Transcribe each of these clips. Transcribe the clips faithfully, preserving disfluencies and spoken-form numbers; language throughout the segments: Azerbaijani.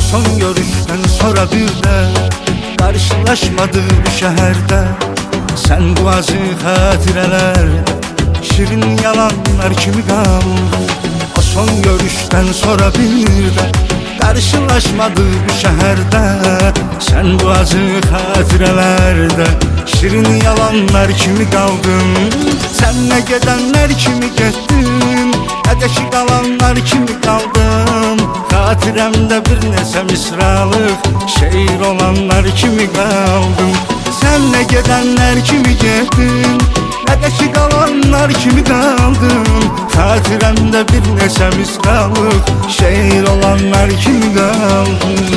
son görüşten sonra bir de karşılaşmadık bu şehirde. Sen bu acı hatirelerde şirin yalanlar kimi kaldı. O son görüşten sonra bir de karşılaşmadık bu şehirde. Sen bu acı hatirelerde şirin yalanlar kimi kaldın. Senle gidenler kimi gettin, edəki kalanlar kimi kaldım. Hatiremde bir neçə misralıq şeir olanlar kimi kaldım. Senle gidenler kimi gettin, edəki kalanlar kimi kaldım. Hatiremde bir neçə misralıq şeir olanlar kimi kaldım.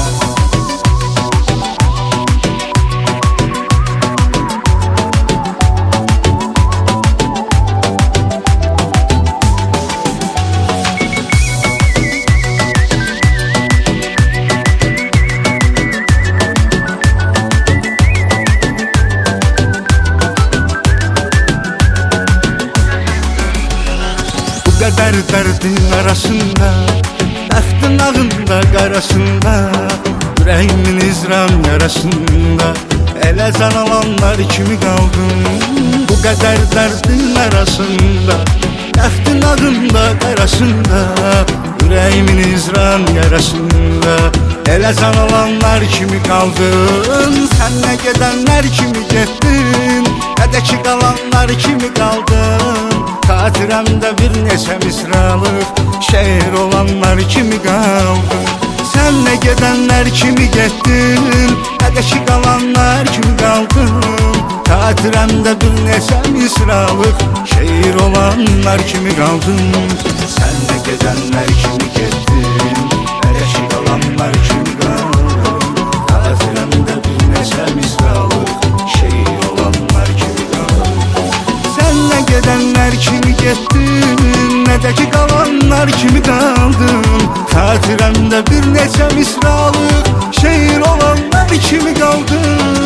Kadar derdin arasında, taxtın ağında qarasında, yüreğimin izram yarasında, elə can alanlar kimi kaldım. Bu kadar derdin arasında, taxtın ağında qarasında, yüreğimin izram yarasında, elə can alanlar kimi kaldın. Senle gidenler kimi gettin, edəki kalanlar kimi kaldın. Hatiremde bir neçə misralıq şeir olanlar kimi kaldı. Senle gidenler kimi gettin, edəki kalanlar kimi kaldı. Hatiremde bir neçə misralıq şeir olanlar kimi kaldı. Senle gidenler kimi gettin, edəki kalanlar kimi kaldı. Hatiremde bir neçə misralıq şeir olanlar kimi kaldı. Senle gidenler kimi gettin, edəki kalanlar kimi kaldın. Hatiremde bir neçə misralıq şeir olanlar kimi kaldın.